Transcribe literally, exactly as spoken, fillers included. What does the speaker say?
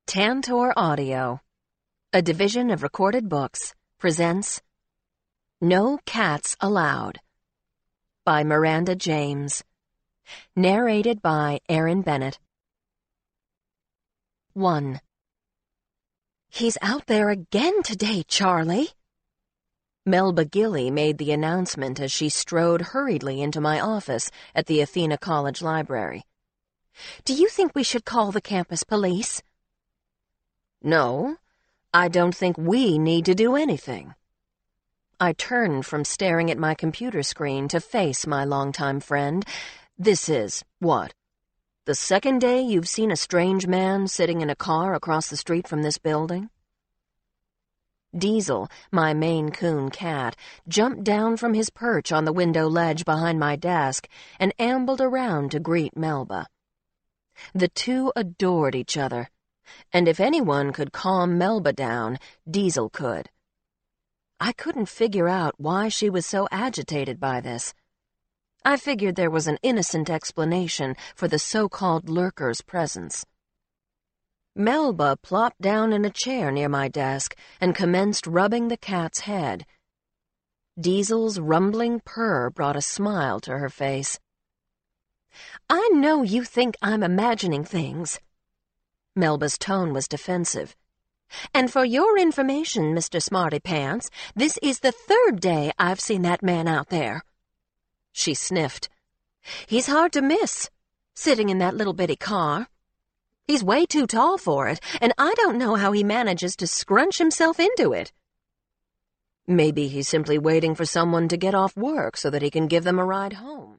Tantor Audio, a division of Recorded Books, presents No Cats Allowed by Miranda James. Narrated by Erin Bennett. one. "He's out there again today, Charlie." Melba Gilly made the announcement as she strode hurriedly into my office at the Athena College Library. "Do you think we should call the campus police?" "No, I don't think we need to do anything." I turned from staring at my computer screen to face my longtime friend. This is, what, the second day you've seen a strange man sitting in a car across the street from this building? Diesel, my Maine Coon cat, jumped down from his perch on the window ledge behind my desk and ambled around to greet Melba. The two adored each other, and if anyone could calm Melba down, Diesel could. I couldn't figure out why she was so agitated by this. I figured there was an innocent explanation for the so-called lurker's presence. Melba plopped down in a chair near my desk and commenced rubbing the cat's head. Diesel's rumbling purr brought a smile to her face. "I know you think I'm imagining things." Melba's tone was defensive. "And for your information, Mister Smarty Pants, this is the third day I've seen that man out there." She sniffed. "He's hard to miss, sitting in that little bitty car. He's way too tall for it, and I don't know how he manages to scrunch himself into it." "Maybe he's simply waiting for someone to get off work so that he can give them a ride home."